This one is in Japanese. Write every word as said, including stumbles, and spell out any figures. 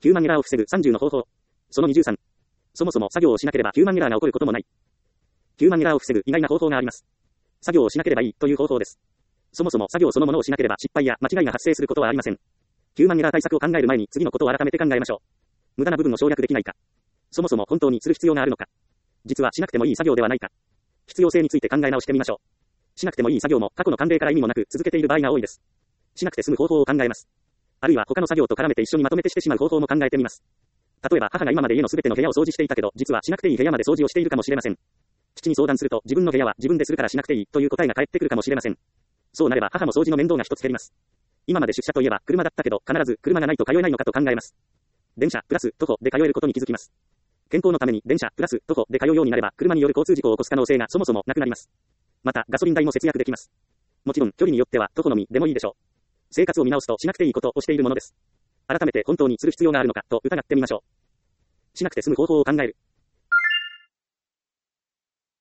ヒューマンエラーを防ぐさんじゅうの方法。そのにじゅうさん。そもそも作業をしなければヒューマンエラーが起こることもない。ヒューマンエラーを防ぐ意外な方法があります。作業をしなければいいという方法です。そもそも作業そのものをしなければ失敗や間違いが発生することはありません。ヒューマンエラー対策を考える前に次のことを改めて考えましょう。無駄な部分を省略できないか。そもそも本当にする必要があるのか。実はしなくてもいい作業ではないか。必要性について考え直してみましょう。しなくてもいい作業も過去の慣例から意味もなく続けている場合が多いです。しなくて済む方法を考えます。あるいは他の作業と絡めて一緒にまとめてしてしまう方法も考えてみます。例えば母が今まで家のすべての部屋を掃除していたけど、実はしなくていい部屋まで掃除をしているかもしれません。父に相談すると、自分の部屋は自分でするからしなくていいという答えが返ってくるかもしれません。そうなれば母も掃除の面倒が一つ減ります。今まで出社といえば車だったけど、必ず車がないと通えないのかと考えます。電車プラス徒歩で通えることに気づきます。健康のために電車プラス徒歩で通うようになれば、車による交通事故を起こす可能性がそもそもなくなります。またガソリン代も節約できます。もちろん距離によっては徒歩のみでもいいでしょう。生活を見直すとしなくていいことをしているものです。改めて本当にする必要があるのかと疑ってみましょう。しなくて済む方法を考える。